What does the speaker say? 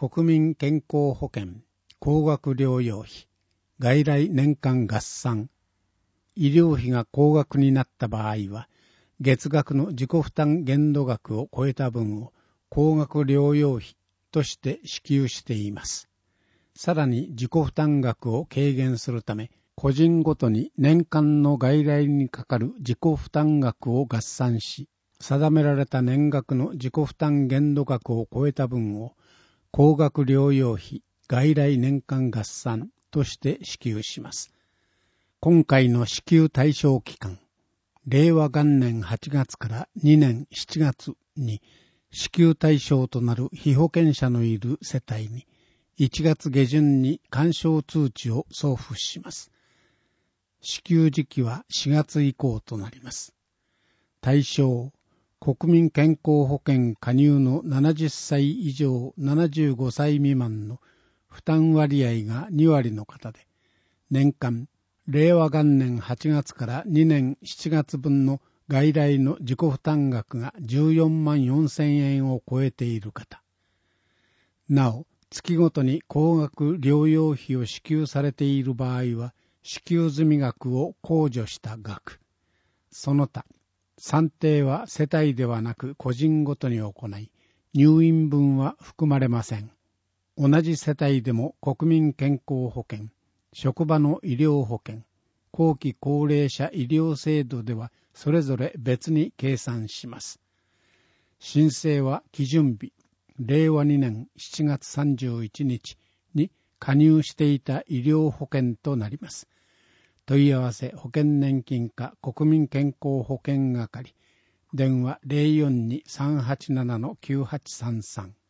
国民健康保険、高額療養費、外来年間合算、医療費が高額になった場合は、月額の自己負担限度額を超えた分を高額療養費として支給しています。さらに自己負担額を軽減するため、個人ごとに年間の外来にかかる自己負担額を合算し、定められた年額の自己負担限度額を超えた分を高額療養費、外来年間合算として支給します。今回の支給対象期間、令和元年8月から2年7月に支給対象となる被保険者のいる世帯に1月下旬に勧奨通知を送付します。支給時期は4月以降となります。対象、国民健康保険加入の70歳以上75歳未満の負担割合が2割の方で、年間、令和元年8月から2年7月分の外来の自己負担額が14万4千円を超えている方。なお、月ごとに高額療養費を支給されている場合は、支給済み額を控除した額。その他、算定は世帯ではなく個人ごとに行い、入院分は含まれません。同じ世帯でも国民健康保険、職場の医療保険、後期高齢者医療制度ではそれぞれ別に計算します。申請は基準日、令和2年7月31日に加入していた医療保険となります。問い合わせ保険年金課国民健康保険係、電話 042-387-9833